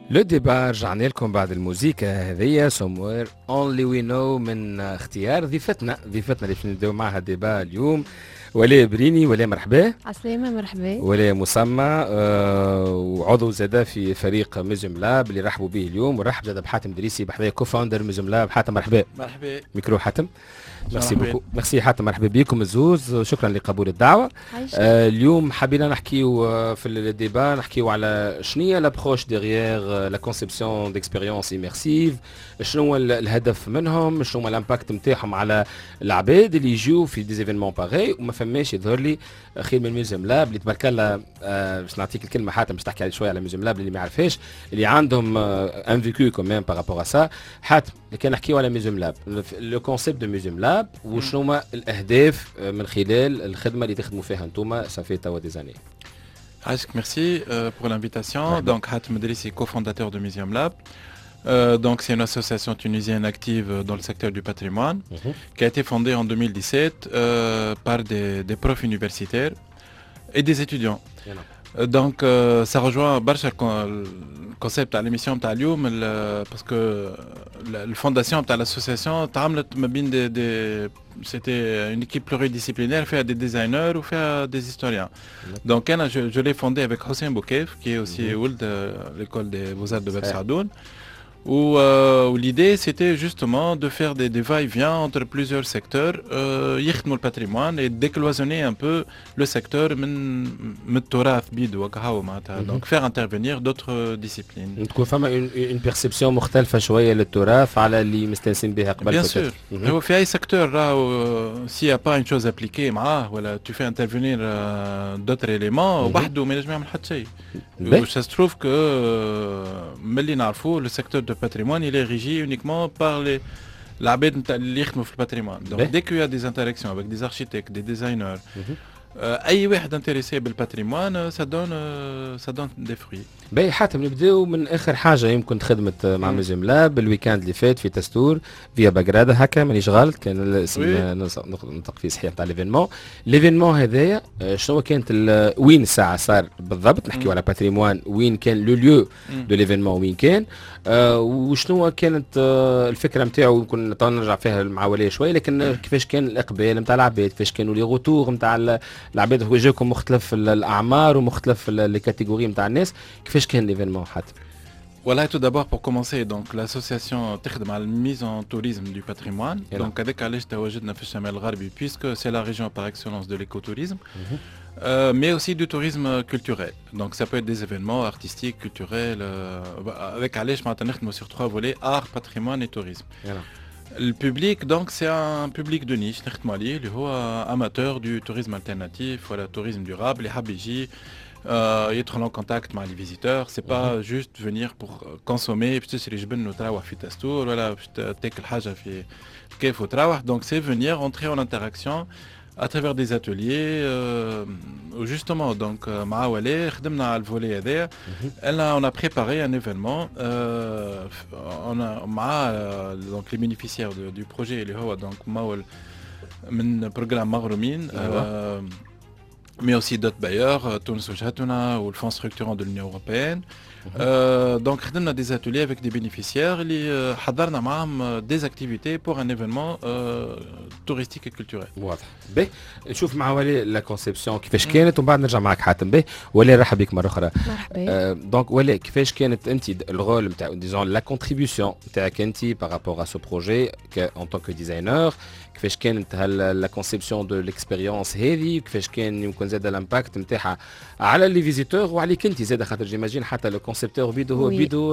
لو ديبا رجعنا لكم بعد الموسيقى هذيا somewhere only we know من اختيار ضيفتنا اللي باش نديو معها ديبا اليوم ولاء بريني. ولاء مرحبا. عسلامة مرحبا. ولاء مسمى وعضو زادا في فريق ميزيوم لاب اللي رحبوا به اليوم، ورحب زادا بحاتم دريسي بحذايا كوفاوندر ميزيوم لاب. حاتم مرحبا. مرحبا. ميكرو حاتم. ميرسي بوكو. ميرسي حاتم، مرحبا بكم الزوز، شكرا لقبول الدعوه. اليوم حبينا نحكيو في الديبا نحكيو على شنو لابروش ديغيير لا كونسيبسيون ديكسبيريونس ايميرسيف، شنو هو الهدف منهم، شنو هو الامباكت نتاعهم على العباد اللي يجيو في دي زيفينمون باغي. وما فماش يظهر لي خير من ميوزيوم لاب اللي تبارك الله. باش نعطيك الكلمه حاتم باش تحكي شويه على ميوزيوم لاب اللي ما يعرفهاش، اللي عندهم ان فيكو كوميم بارابور ا سا. حاتم كان نحكيو على ميوزيوم لاب، لو كونسيبت دو ميوزيوم لاب وشنو هما الاهداف من خلال الخدمه اللي تخدموا فيها انتوما صافي توا دي زاني. Ashk, merci pour l'invitation. Donc, Hatem Drissi, cofondateur de Museum Lab. Donc, c'est une association tunisienne active dans le secteur du patrimoine qui a été fondée en 2017 par des profs universitaires et des étudiants. Donc, ça rejoint le concept à l'émission de Talioum parce que la fondation de l'association, c'était une équipe pluridisciplinaire, fait des designers ou fait des historiens. Donc, je l'ai fondé avec Hossein Boukev, qui est aussi de l'école des Beaux-Arts de Bersadoun. Où l'idée c'était justement de faire des va-et-vient entre plusieurs secteurs, le patrimoine et décloisonner un peu le secteur donc faire intervenir d'autres disciplines. تكون فما une perception مختلفة شوية للتراث على اللي مستانسين بها قبل. Bien sûr. في أي secteur s'il n'y a pas une chose appliquée معاه ولا tu fais intervenir d'autres éléments وحده ما ينجم يعمل حتى شيء. Ça se trouve que ملي نعرفوا le secteur de patrimoine il est régi uniquement par l'abed اللي يخدموا في الباتريمون. Donc dès qu'il y a des interactions avec des architectes, des designers, اي واحد انتريسي بالباتريمون ça donne des fruits. باهي حاتم نبداو من اخر حاجه يمكن خدمت مع ميوزيوم لاب الويكاند اللي فات في تستور فيا بغداد هكا مانيش غلط كان الاسم نطق فيه صحيح تاع ليفينمون هذايا. شنو كانت وين الساعه صار بالضبط؟ نحكيو على باتريمون وين كان لو ليو دو ليفينمون وين كان وشنو كانت الفكره نتاعو. يمكن نرجع فيها مع ولاء شويه لكن كيفاش كان الاقبال نتاع العباد، كيفاش كانوا لي غوتور نتاع العباد وجاكم مختلف الاعمار ومختلف لي كاتيجوري نتاع الناس. كيفاش كان ليفينمون حاتم؟ Voilà, tout d'abord pour commencer, donc l'association تخدم على mise en tourisme du patrimoine. Donc avec علاش تواجدنا في الشمال الغربي puisque c'est la région par excellence de l'écotourisme. Mais aussi du tourisme culturel. Donc ça peut être des événements artistiques, culturels, avec علاش معناتها نخدموا sur 3 volets, art, patrimoine et tourisme. Le public, donc, c'est un public de niche, اللي هو amateur du tourisme alternatif, voilà, tourisme durable, les habiji, يدخل en contact مع les visiteurs. C'est pas juste venir pour consommer, باش تشري جبن وتروح في تستور ولا باش تاكل حاجة في كيف وتروح. Donc c'est venir entrer en interaction à travers des ateliers justement donc مع ولاء خدمنا على الفولي هذايا. on a préparé un événement on a مع donc les bénéficiaires du projet اللي هو donc مول من programme مغرومين mais aussi d'autres bailleurs, Tunis وجهتنا ou le Fonds structurant de l'Union européenne. Donc خدمنا des ateliers avec des bénéficiaires اللي حضرنا معهم des activités pour un événement touristique et culturel. واضح. باهي نشوف مع ولاء لا كونسيبسيون كيفاش كانت ومن بعد نرجع معك حاتم. باهي ولاء رحب بك مره اخرى. مرحبا. دونك ولاء كيفاش كانت انت الرول نتاع ديزون لا كونتريبيوسيون نتاعك انت بارابور ا سو بروجي ان طونك ديزاينر؟ كيفاش كانت لا كونسيبسيون دو ليكسبيريونس هذه؟ كيفاش كان يمكن زاد الامباكت نتاعها على لي فيزيتور وعليك انت زاد خاطر جيماجين حتى لو كونسيبتور بيدو هو بيدو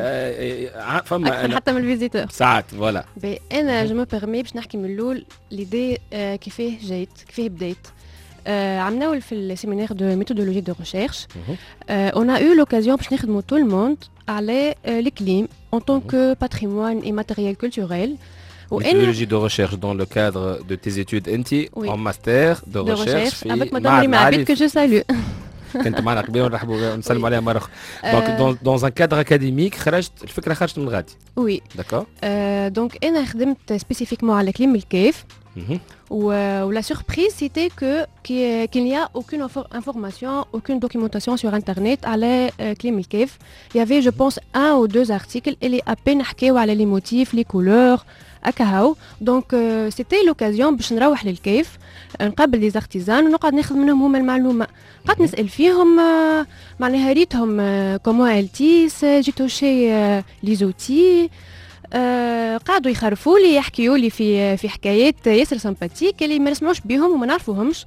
فما أكثر حتى من الفيزيتور ساعات فوالا. انا جو مو بيرمي باش نحكي من الاول ليدي كيفاه جات كيفاه بدات. عملنا في السيمينار دو ميثودولوجي دو ريشيرش اون ا eu l'occasion باش نخدموا tout le monde على الكليم en tant que patrimoine et matériel culturel. Méthodologie de recherche dans le cadre de tes études en master de recherche avec madame Rima Abid que je salue. كنت معنا قبل ونرحبوا نسلموا عليها مرة أخرى. Donc dans un cadre académique الفكرة خرجت من غادي. Oui. D'accord. Donc أنا خدمت spécifiquement على كليم الكيف Ou la surprise, c'était qu'il n'y a aucune information, aucune documentation sur Internet à la Klim el-Kef. Il y avait, je pense, 1 ou 2 articles et à peine حكاو les motifs, les couleurs. Donc c'était l'occasion باش نروح للكيف نقابل دي زارتيزان ونقعد ناخذ منهم هما المعلومه قعدت نسال فيهم معناها ريتهم كومون التيس جي توشي لي زوتي قعدوا يخرفوا لي يحكيوا لي في حكايات ياسر سمباتيك اللي ما نسمعوش بيهم وما نعرفوهمش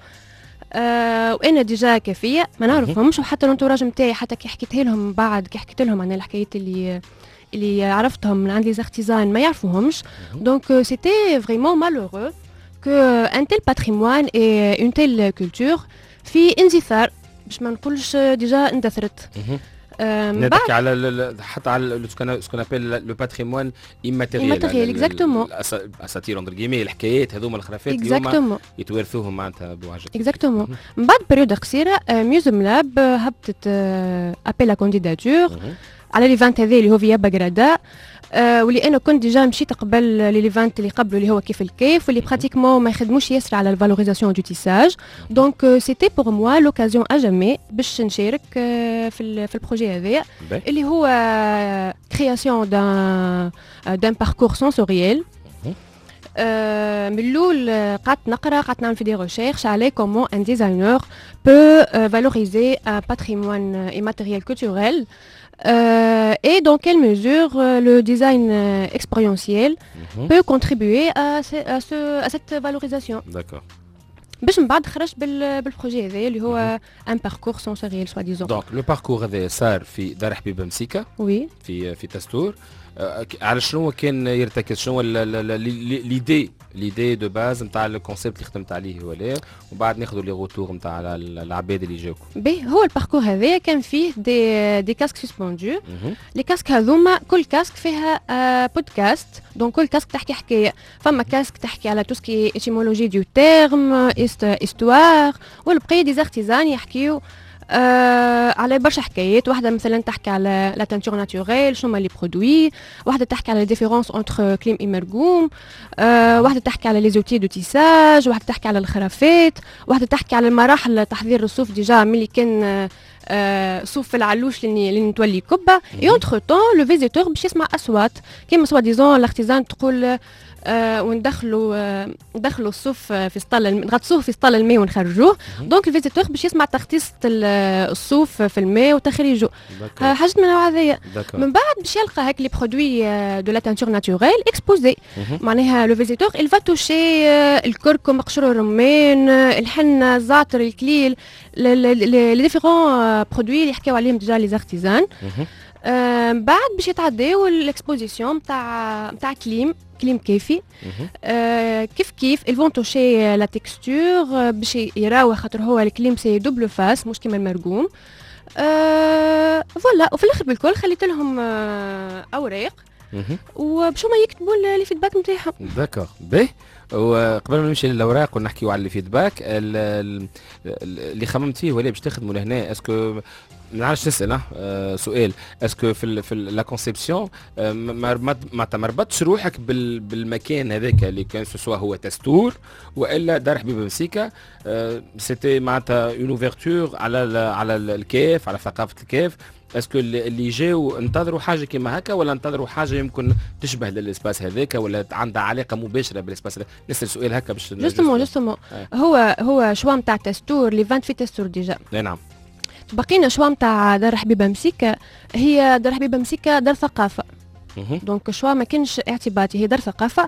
وانا ديجا كافيه ما نعرفهمش وحتى الانتوراج نتاعي حتى كي حكيت لهم بعد كي حكيت لهم عن الحكايات اللي عرفتهم من عند les artisans ما يعرفوهمش. Donc c'était vraiment malheureux que un tel patrimoine et une telle culture في انزثار باش ما نقولش ديجا اندثرت. نحكي على حتى على سكون ابل لو باتريمون immatériel exactement. اساطير اندر جيمي الحكايات هذوما الخرافات اللي يتوارثوهم معناتها بوجه. exactement. من بعد بريود قصيره ميوزيوم لاب هبطت ابل كانديداتور على ليفانت هذا اللي هو في بغداد واللي انا كنت ديجا مشيت قبل ليفانت اللي قبله اللي هو كيف الكيف واللي براتيكمون ما يخدموش ياسر على الفالوريزاسيون دو تيساج. دونك سيتي بور موا لوكازيون اجامي باش نشارك في البروجي هذا اللي هو كرياسيون دان باركور سونسوريال. من الاول قعدت نقرا قعدت نعمل في دي ريشيرش على كومون ان ديزاينر بو فالوريزي ان باتريمون ايماتيريال كولتوريل. Et dans quelle mesure le design expérientiel peut contribuer à cette valorisation. D'accord. باش من بعد خرجت بالبروجي هذا اللي هو ان باركور سونسوريال سوا ديزون. دونك لو باركور هذا صار في دار حبيبه مسيكا وي في تستور. على شنو كان يرتكز شنو ليدي دو باز نتاع الكونسيبت اللي خدمت عليه ولا ومن بعد ناخذوا لي روتور نتاع العباد اللي جاوكم. باهي هو الباركور هذايا كان فيه دي كاسك سسبوندو. لي كاسك هذوما كل كاسك فيها بودكاست. دونك كل كاسك تحكي حكايه. فما كاسك تحكي على توسكي ايتيمولوجي دو تيرم استوار والبقيه دي زارتيزان يحكيو على برشا حكايات. واحدة مثلا تحكي على لا تنتور ناتوريل شنو لي برودوي. واحدة تحكي على ديفيرونس انتر كليم ايمرغوم. واحدة تحكي على لي زوتي دو تيساج. واحدة تحكي على الخرافات. واحدة تحكي على المراحل تحضير الصوف ديجا ملي كان صوف العلوش اللي نتولي كبة. اي اونتر طون لو فيزيتور باش يسمع اصوات كيما سوا ديزون لارتيزان تقول وندخلوا الصوف في سطل نغطسوه في سطل الماء ونخرجوه. دونك الفيزيتور باش يسمع تغطيس الصوف في الماء وتخريجه. حاجه من النوع هذايا. من بعد باش يلقى هاك لي برودوي دو لا تنتور ناتوريل اكسبوزي. معناها لو فيزيتور il va toucher الكركم مقشور الرمان الحنه الزعتر الكليل لي ديفيرون برودوي اللي حكاو عليهم ديجا لي زارتيزان. بعد باش يتعداو الاكسبوزيسيون نتاع كليم كيفي. كيف ils vont toucher la texture باش يراو خاطر هو الكليم سي دوبل فاس مش كيما المرقوم. فوالا وفي الاخر بالكل خليت لهم اوراق وباش هما يكتبوا لي فيدباك نتاعهم. داكور باهي. وقبل ما نمشي للاوراق ونحكيو على الفيدباك اللي خممت فيه ولا باش تخدموا لهنا اسكو ما نعرفش نسال سؤال اسكو في لا كونسيبسيون ما ربطتش روحك بالمكان هذاك اللي كان سوا هو تستور والا دار حبيبه مسيكا سيتي معناتها اون اوفرتور على الكيف على ثقافه الكيف. اسكو اللي جاوا انتظروا حاجه كيما هكا ولا انتظروا حاجه يمكن تشبه للاسباس هذاك ولا عندها علاقه مباشره بالاسباس هذا؟ نسال سؤال هكا باش جوستومون هو شوا نتاع تستور لي فانت في تستور ديجا. نعم. بقينا شوا نتاع دار حبيبه مسيكا. هي دار حبيبه مسيكا دار ثقافه. دونك شوا ما كانش اعتباطي هي دار ثقافه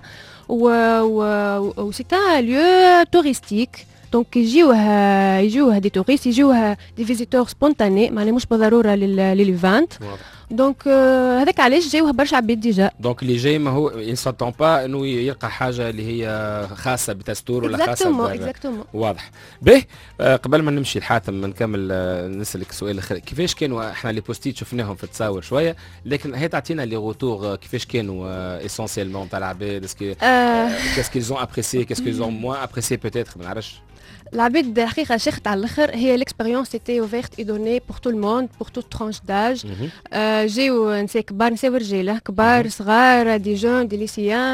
و سيتا ليو توريستيك. دونك يجيوها دي توريست يجيوها دي فيزيتور سبونتاني معناها مش بالضروره لليفانت. دونك هذاك علاش جاوها برشا عباد ديجا. دونك اللي جاي ما هو ينسطون با انه يلقى حاجه اللي هي خاصه بتستور ولا خاصه اكزاكتومون. واضح. باهي قبل ما نمشي الحاتم نكمل نسالك سؤال اخر. كيفاش كانوا احنا لي بوستيت شفناهم في التصاور شويه لكن هي تعطينا لي روتور كيفاش كانوا اسونسيلمون تاع العباد اسكو كاسكو ils ont apprécié qu'est-ce qu'ils ont moins apprécié peut-être ما نعرفش. العباد حقيقة شيخت على الآخر. هي l'expérience était ouverte et donnée pour tout le monde pour toute tranche d'âge. جاو نساء كبار نساء ورجالة كبار صغار دي جون دي ليسيان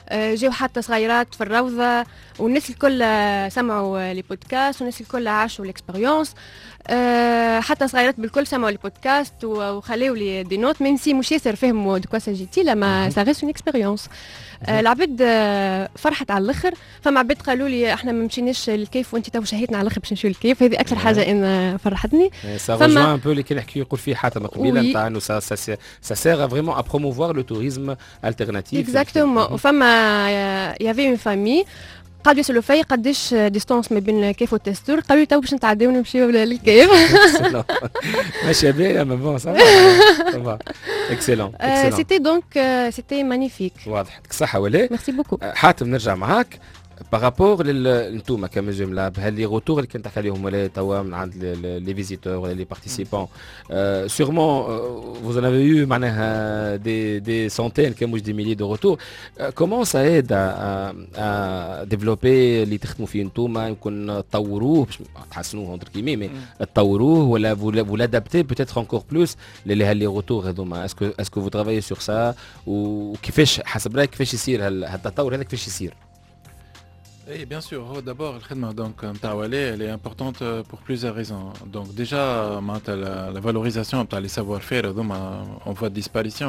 جاو حتى صغيرات في الروضه والناس الكل سمعوا لي بودكاست والناس الكل عاشوا الاكسبيريونس. حتى صغيرات بالكل سمعوا لي بودكاست وخلاو لي دي نوت ميم سي مش ياسر فهموا دو كوا ساجيتي لما سا ريست اون اكسبيريونس. العباد فرحت على الاخر. فما عباد قالوا لي احنا ما مشيناش للكيف وانت تو شهيتنا على الاخر باش نمشيو للكيف. هذه اكثر حاجه ان فرحتني. سا رجوان ان بو اللي كان يحكي يقول فيه حاتم قبيله نتاع انه سا سير فريمون ا بروموفوار لو توريزم التيرناتيف. اكزاكتومون. فما يافي اون فامي قعدوا يسالوا فيا قداش ديستونس ما بين كيف والتستور. قالوا لي تو باش نتعداو ونمشيو للكيف. ماشي بيا ما بون صافا اكسلون. سيتي دونك سيتي مانيفيك. واضح يعطيك الصحه. ولا ميرسي بوكو. حاتم نرجع معاك بارابور انتوما كميوزيوم لاب. هل لي روتور اللي كنت تحكي عليهم ولا توا من عند لي فيزيتور ولا لي بارتيسيبون sûrement vous en avez eu معناها des centaines كان مش des milliers de retours. comment ça aide à développer اللي تخدموا فيه انتوما؟ يمكن تطوروه باش تحسنوه entre guillemets mais تطوروه ولا vous l'adaptez peut-être encore plus للي روتور هذوما. est-ce que vous travaillez sur ça وكيفاش حسب رايك كيفاش يصير هالتطور هذا كيفاش يصير؟ Oui, bien sûr. D'abord, elle est importante pour plusieurs raisons. Donc déjà, la valorisation les savoir-faire, on voit disparition.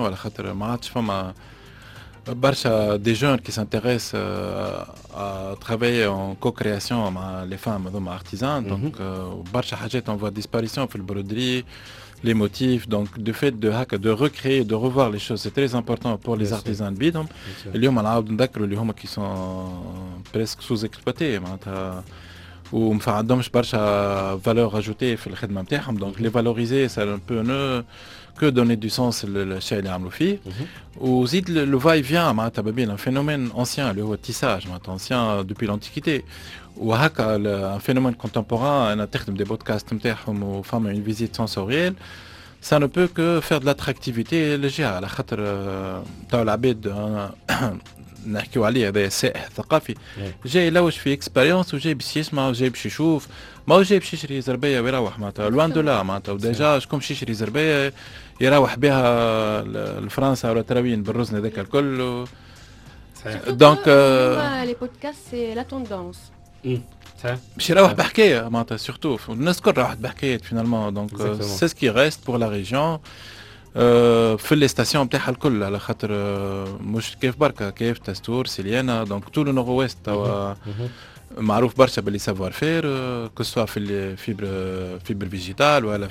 Des jeunes qui s'intéressent à travailler en co-création avec les femmes artisans. Donc, on voit disparition dans la broderie, les motifs, donc du fait de recréer, de revoir les choses, c'est très important pour les artisans de bidon. Qui sont presque sous-exploités. ou ما عندهمش برشا valeur ajoutée في الخدمه نتاعهم. دونك لي فالوريزي سا بو نو كو دوني دو سونس للشيء اللي عملوا فيه. وزيد لو فاي فيان معناتها ما بين ان فينومين انسيان اللي هو التيساج معناتها انسيان دوبي لانتيكيتي وهكا ان فينومين كونتمبوران. انا تخدم دي بودكاست نتاعهم وفما اون فيزيت سونسوريال. Ça ne peut que faire de l'attractivité للجهه على خاطر تاع العباد نحكيو عليه هذا سائح ثقافي جاي يلوج في اكسبيريونس وجاي باش يسمع وجاي باش يشوف ما جاي باش يشري زربيه ويروح معناتها لوان دو لا معناتها وديجا شكون باش يشري زربيه يروح بها لفرنسا ولا تراوين بالرزن هذاك الكل. دونك لي بودكاست سي لا توندونس باش يروح بحكايه معناتها سورتو الناس الكل راحت بحكايات فينالمون. دونك سي سكي ريست بور لا ريجيون في لي ستاسيون نتاعها الكل على خاطر مش كيف بركه كيف تستور سيليانا. دونك طول النورو ويست توا معروف برشا باللي سافوار فير كو سوا في الفيبر فيجيتال ولا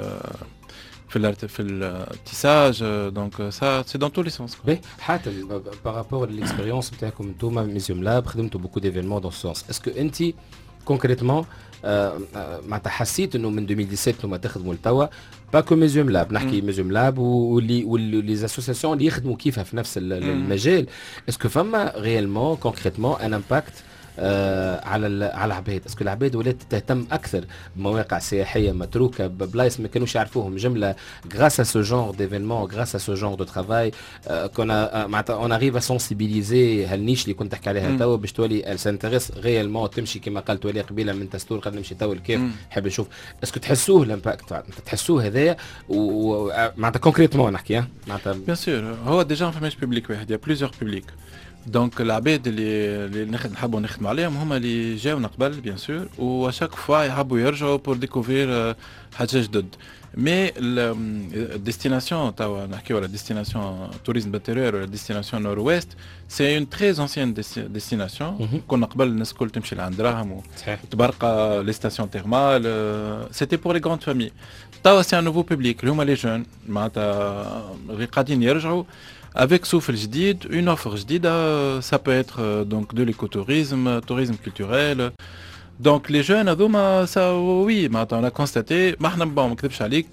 في التيساج. دونك سا سي دون تو لي سونس. باهي حاتم بارابور ليكسبيريونس نتاعكم انتوما ميزيوم لاب خدمتوا بوكو ديفينمون دون سونس. اسكو انت كونكريتمون معناتها حسيت انه من 2017 انتم تخدموا لتوا باكو ميزيوم لاب نحكي ميزيوم لاب واللي زاسوسياسيون اللي يخدموا كيفها في نفس المجال اسكو فما ريالمون كونكريتمون ان امباكت على العباد؟ اسكو العباد ولات تهتم اكثر بمواقع سياحيه متروكه ببلايص ما كانوش يعرفوهم جمله غراس ا سو جونغ ديفينمون غراس ا سو جونغ دو ترافاي كنا معناتها اون اريف ا سونسيبيليزي هالنيش اللي كنت تحكي عليها توا باش تولي ال سانتيريس ريالمون تمشي كما قالت ولي قبيله من تستور قد نمشي توا الكيف نحب نشوف. اسكو تحسوه الامباكت تحسوه هذايا معناتها كونكريتمون نحكي معناتها بيان سور هو ديجا ما فماش بوبليك واحد يا بليزيور بوبليك. دونك العباد اللي نحبوا نخدموا عليهم هما اللي جاونا قبل بيان سور وشاك فوا يحبوا يرجعوا بور ديكوفير حاجات جدد. مي الديستيناسيون تاع نحكيو على ديستيناسيون توريزم بانتيريور ولا ديستيناسيون نور ويست سي اون تري انسيان ديستيناسيون. كنا قبل الناس الكل تمشي لعند دراهم وتبرقى لي ستاسيون تيرمال سيتي بور لي غراند فامي. توا سي ان نوفو بوبليك اللي هما لي جون معناتها اللي قاعدين يرجعوا avec souffle جديد une offre جديدة. ça peut être donc de l'écotourisme, tourisme culturel. donc les jeunes هذوما ça oui on a constaté ما احنا ما نكذبش عليك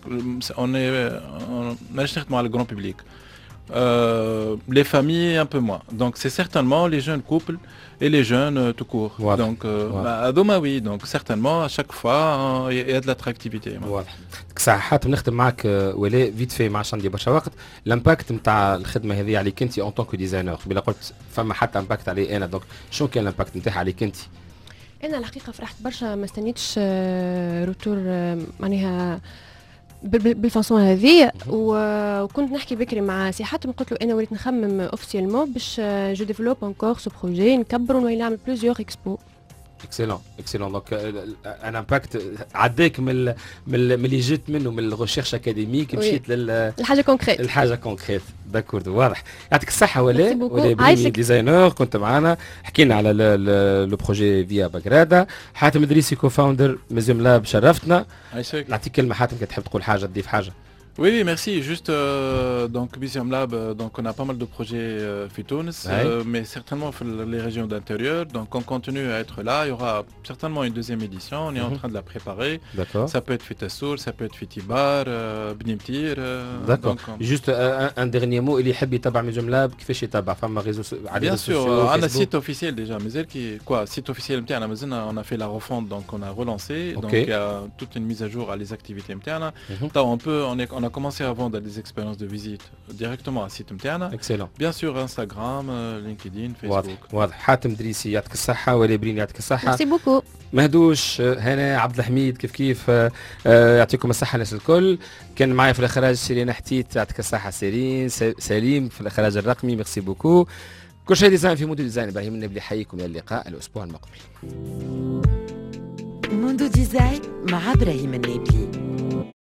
ماناش نخدموا على الجران بوبليك. les familles un peu moins. donc c'est certainement les jeunes couples et les jeunes tout court. Voilà. donc oui donc certainement à chaque fois il y a de l'attractivité. واضح. ساعات نختم معك ولا فيت في ما عادش عندي برشا وقت. الامباكت نتاع الخدمه هذه عليك انت اون طونك ديزاينر بلا قلت فما حتى امباكت علي انا. دونك شنو كان الامباكت نتاعها عليك انت؟ انا الحقيقه فرحت برشا ما استنيتش روتور معناها بالفاسون هذه. وكنت نحكي بكري مع سي حاتم قلت له انا وليت نخمم اوفيسيلمون باش جو ديفلوب انكور سو بروجي نكبر ونولي نعمل بليزيور اكسبو. اكسلون اكسلون. دونك ان امباكت عداك من اللي جيت منه من الريشيرش اكاديميك مشيت الحاجه كونكريت. الحاجه كونكريت داكورد واضح. يعطيك الصحه. ولا بريمي ديزاينر كنت معنا حكينا على لو بروجي فيا بغرادا. حاتم ادريسي كو فاوندر ميزيوم لاب شرفتنا. نعطيك كلمه حاتم كي تحب تقول حاجه تضيف حاجه. Oui, merci. Juste, donc, Museum Lab, donc, on a pas mal de projets Fitounes, mais certainement les régions d'intérieur. Donc, on continue à être là. Il y aura certainement une deuxième édition. On est en train de la préparer. D'accord. Ça peut être Fitassoul, ça peut être Fitibar, Bnimtir. D'accord. Juste un dernier mot. Il y a Museum Lab qui fait chez Tabar. Bien sûr, on a un site officiel déjà. Mais quoi, site officiel, on a fait la refonte, donc on a relancé. Donc, il y a toute une mise à jour à les activités internes. On a commencé à vendre des expériences de visite directement à site internet. Excellent. Bien sûr Instagram, LinkedIn, Facebook. واضح. حاتم دريسي يعطيك الصحة. ولا برين يعطيك الصحة. ميرسي بوكو. مهدوش هنا عبد الحميد كيف يعطيكم الصحة الناس الكل. كان معايا في الإخراج سيرين حتيت يعطيك الصحة سيرين. سليم في الإخراج الرقمي. ميرسي بوكو. كل شيء ديزاين في موندو ديزاين. إبراهيم النبلي يحييكم إلى اللقاء الأسبوع المقبل. موندو ديزاين مع إبراهيم النبلي.